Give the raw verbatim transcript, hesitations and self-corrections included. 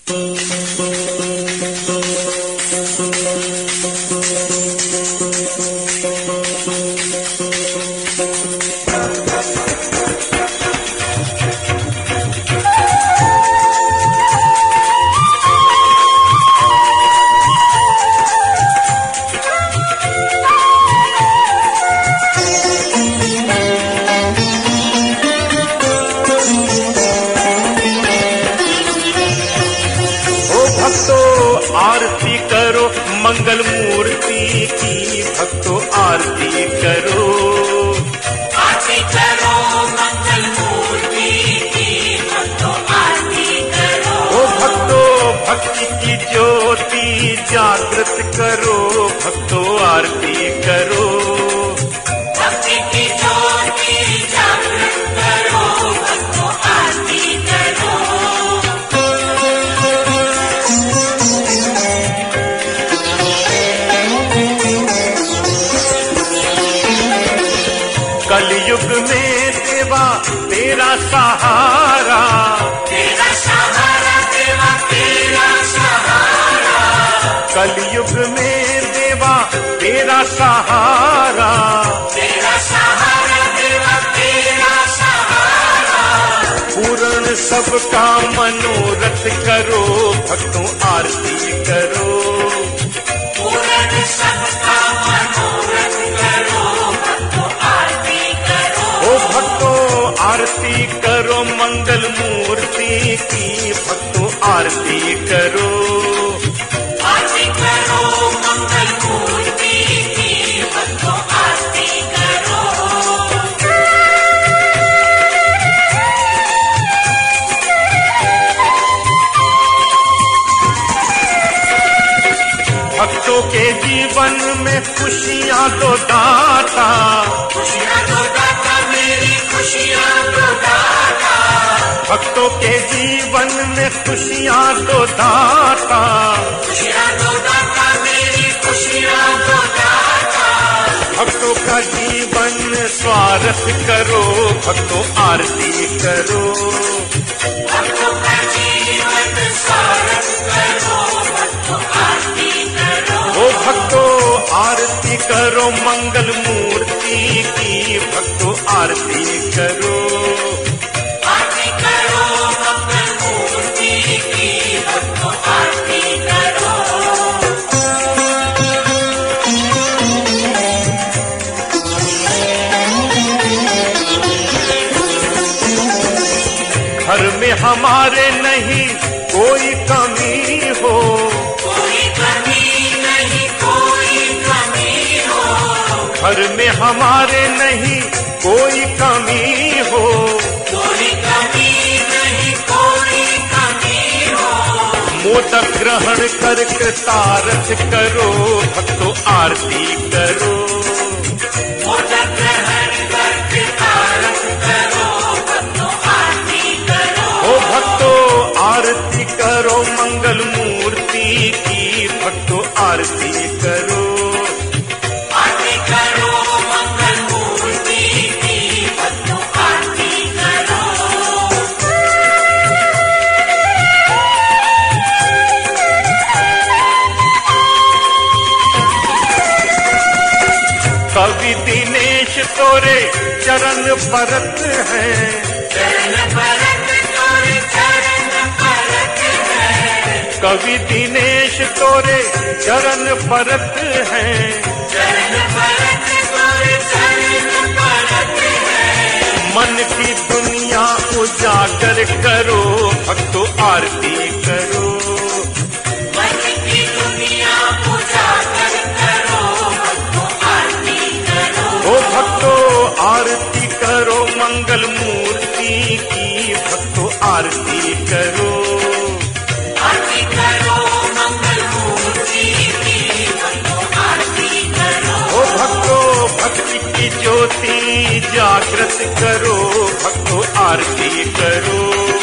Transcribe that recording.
आरती करो मंगल मूर्ति की, भक्तों आरती करो। आरती करो मंगल मूर्ति की, भक्तों आरती करो। ओ भक्तों भक्ति की ज्योति जागृत करो, भक्तों आरती करो। भक्ति की ज्योति जागृत करो, भक्तों आरती करो। कलयुग में देवा तेरा सहारा, तेरा सहारा देवा तेरा सहारा। कलयुग में देवा तेरा सहारा, तेरा सहारा देवा तेरा सहारा। पूर्ण सबका मनोरथ करो, भक्तों आरती करो। पूर्ण सबका मनोरथ करो, भक्तों आरती करो। ओ भक्तों आरती करो मंगल मूर्ति की, भक्तों आरती करो। आरती करो मंगल मूर्ति की, भक्तों आरती करो। भक्तों के जीवन में खुशियाँ दो दाता, खुशियाँ दो दाता मेरी खुशियाँ दो दाता। भक्तों के जीवन में खुशियाँ दो दाता, खुशियाँ दो दाता मेरी खुशियाँ दो दाता। भक्तों का जीवन स्वार्थ करो, भक्तों आरती करो। भक्तों का जीवन स्वागत करो, भक्तों आरती करो। ओ भक्तों आरती करो मंगल मूर्ति की, भक्तों आरती करो। आरती करो मंगल मूर्ति की, भक्तों आरती करो। घर में हमारे नहीं कोई कमी हो, कोई कमी नहीं कोई कमी हो। घर में हमारे नहीं कोई कमी हो। कोई कमी नहीं कोई कमी हो। मोदक ग्रहण करके तारक करो, भक्तों आरती करो। मोदक ग्रहण करके तारक करो, भक्तों आरती करो। ओ भक्तों आरती करो मंगल मूर्ति की, भक्तों आरती करो। आरती करो मंगल मूर्ति की, भक्तों आरती करो। कवि दिनेश तोरे चरण परत है, चरण परत तोरे चरण परत है। कवि दिनेश तोरे चरण परत है। चरण परत तोरे चरण परत है। मन की दुनिया उजागर करो, भक्तों आरती करो। मन की दुनिया उजागर करो, भक्तों आरती करो। ओ भक्तों आरती करो मंगल मूर्ति की, भक्तों आरती करो। आरती करो मंगल मूर्ति की, भक्तों आरती करो। ओ भक्तों भक्ति की ज्योति जागृत करो, भक्तों आरती करो।